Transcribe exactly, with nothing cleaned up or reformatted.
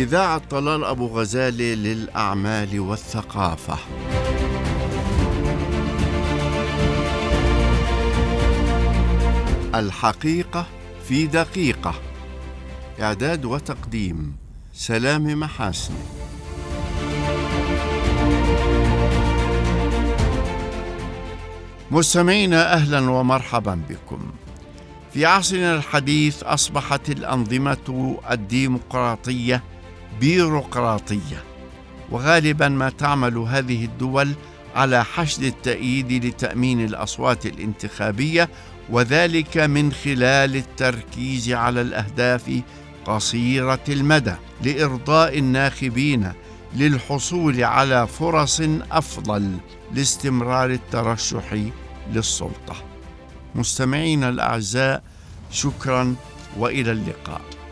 إذاعة طلال أبو غزالة للأعمال والثقافة. الحقيقة في دقيقة. إعداد وتقديم سلام محاسن. مستمعينا، أهلا ومرحبا بكم. في عصرنا الحديث أصبحت الأنظمة الديمقراطية بيروقراطية، وغالبا ما تعمل هذه الدول على حشد التأييد لتأمين الأصوات الانتخابية، وذلك من خلال التركيز على الأهداف قصيرة المدى لإرضاء الناخبين للحصول على فرص أفضل لاستمرار الترشح للسلطة. مستمعينا الأعزاء، شكرا وإلى اللقاء.